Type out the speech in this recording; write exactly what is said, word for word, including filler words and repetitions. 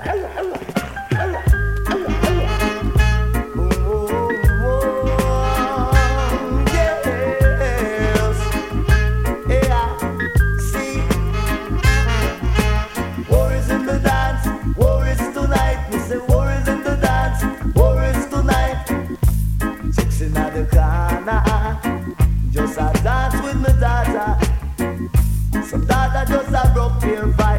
Just a dance with my daughter. Some daughter just a broke their vibe.